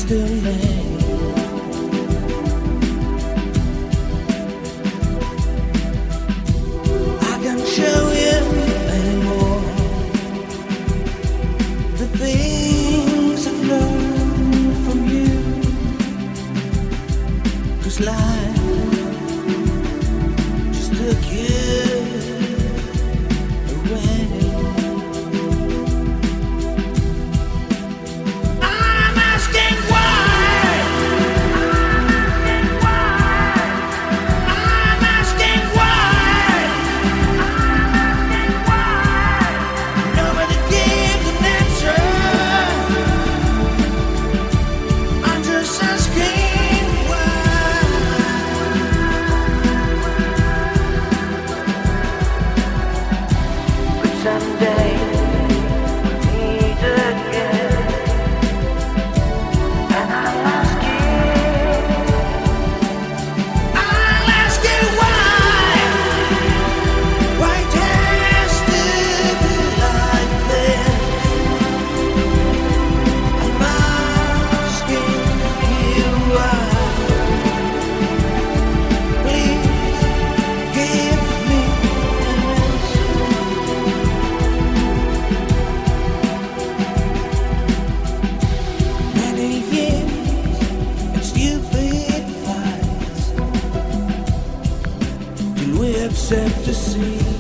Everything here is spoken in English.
still lay. I can't show you anymore the things I've learned from you, 'cause life just took you away. Someday we'll meet again, and I'll ask you why it has to be like this. I'm asking you why. Please give me an answer. Stupid fights till we accept to see